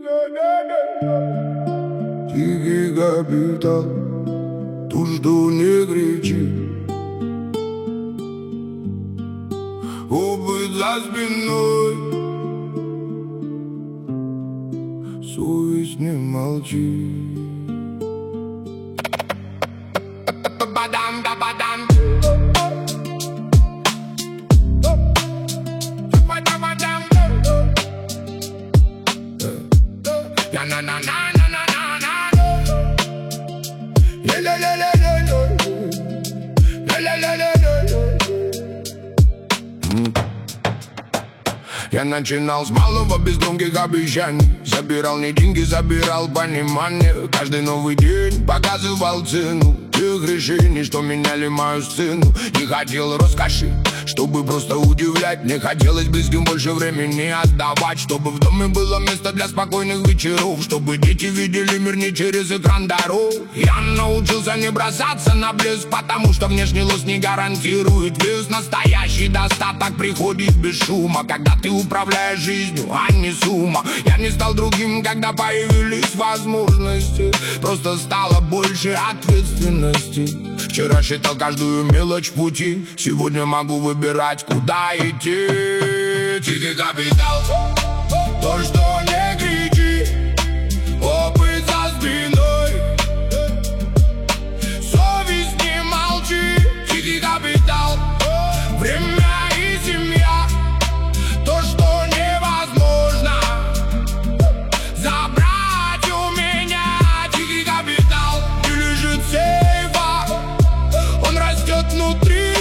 Тихий капитал, тут что не кричи. Опыт за спиной, совесть не молчит. Я начинал с малого, без громких обещаний. Забирал не деньги, забирал понимание. Каждый новый день показывал цену тех решений, что меняли мою сцену. Не хотел роскоши, чтобы просто удивлять. Мне хотелось близким больше времени отдавать, чтобы в доме было место для спокойных вечеров, чтобы дети видели мир не через экран дорог. Я научился не бросаться на блеск, потому что внешний лоск не гарантирует вес. Настоящий достаток приходит без шума, когда ты управляешь жизнью, а не сумма. Я не стал другим, когда появились возможности, просто стало больше ответственности. Вчера считал каждую мелочь пути, сегодня могу выбирать, куда идти. Тихий капитал, то, что не кричи. Опыт за спиной, совесть не молчит. Тихий капитал, время и семья, то, что невозможно забрать у меня. Тихий капитал не лежит в сейфах, он растет внутри.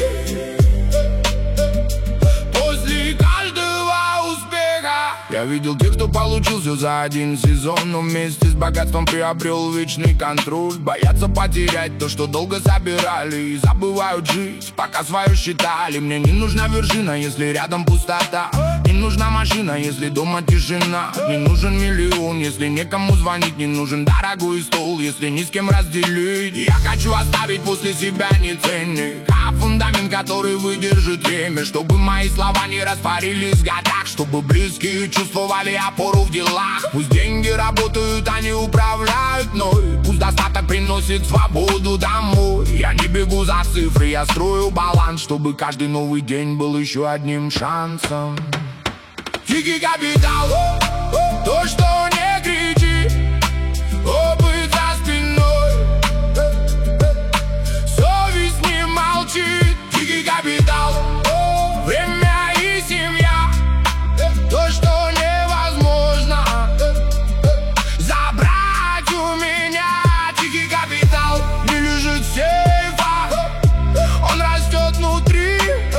После каждого успеха я видел тех, кто получил все за один сезон, но вместе с богатством приобрел вечный контроль. Боятся потерять то, что долго собирали, и забывают жить, пока свое считали. Мне не нужна вершина, если рядом пустота. Не нужна машина, если дома тишина. Не нужен миллион, если некому звонить. Не нужен дорогой стол, если ни с кем разделить. Я хочу оставить после себя не ценник, а фундамент, который выдержит время. Чтобы мои слова не растворились в годах, чтобы близкие чувствовали опору в делах. Пусть деньги работают, они управляют мной. Пусть достаток приносит свободу домой. Я не бегу за цифры, я строю баланс, чтобы каждый новый день был еще одним шансом. Тихий капитал, то, что не кричи. Опыт за спиной, совесть не молчит. Тихий капитал, время и семья, то, что невозможно забрать у меня. Тихий капитал не лежит в сейфах, он растет внутри.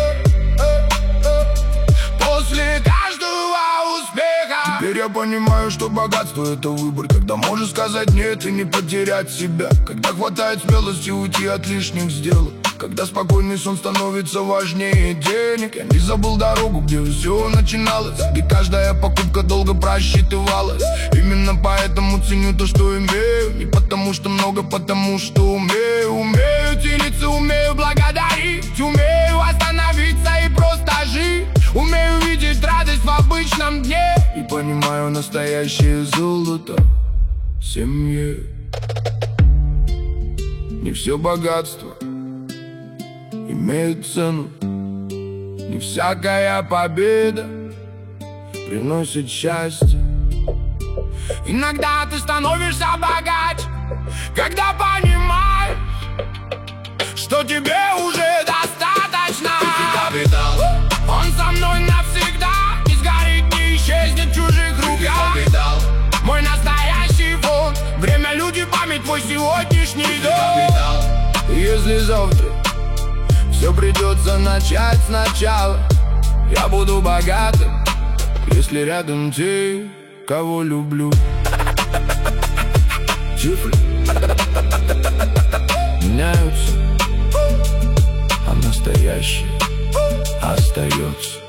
После каждого успеха теперь я понимаю, что богатство — это выбор, когда можешь сказать нет и не потерять себя, когда хватает смелости уйти от лишних сделок, когда спокойный сон становится важнее денег. Я не забыл дорогу, где все начиналось, где каждая покупка долго просчитывалась. Именно поэтому ценю то, что имею, не потому что много, потому что умею. Умею делиться, умею благодарить, умею остановиться и просто жить. Умею видеть радость в обычном дне и понимаю настоящее золото в семье. Не все богатство имеет цену, не всякая победа приносит счастье. Иногда ты становишься богаче, когда понимаешь, что тебе уже достаточно. Тихий капитал, он со мной навсегда, не сгорит, не исчезнет в чужих руках. Тихий капитал, мой настоящий фонд, время, люди, память, твой сегодняшний дом. Если завтра все придется начать сначала, я буду богатым, если рядом те, кого люблю. Цифры меняются, а настоящее остается.